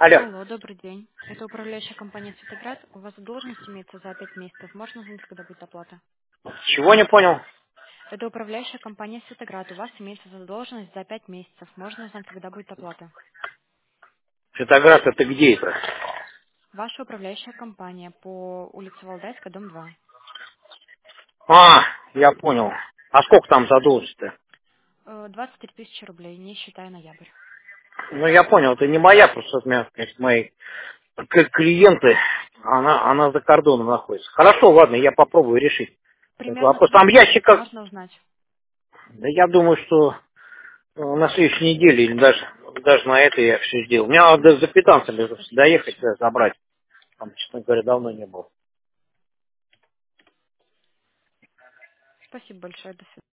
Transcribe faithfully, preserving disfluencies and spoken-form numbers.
Алло. Алло, добрый день. Это управляющая компания «Светоград». У вас задолженность имеется за пять месяцев. Можно узнать, когда будет оплата? Чего не понял? Это управляющая компания «Светоград». У вас имеется задолженность за пять месяцев. Можно узнать, когда будет оплата? Фотограф это где это? Ваша управляющая компания по улице Валдайская, дом два. А, я понял. А сколько там задолженность-то? Э, двадцать три тысячи рублей, не считая ноябрь. Ну, я понял, это не моя, просто это моя, конечно, мои к- клиенты, она, она за кордоном находится. Хорошо, ладно, я попробую решить этот Примерно вопрос. Там срок ящик месяца как... можно узнать. Да я думаю, что э, на следующей неделе или даже, даже на это я все сделал. Мне надо за пятнадцать минут Спасибо доехать, большое. да, забрать. Там, честно говоря, давно не был. Спасибо большое. До свидания.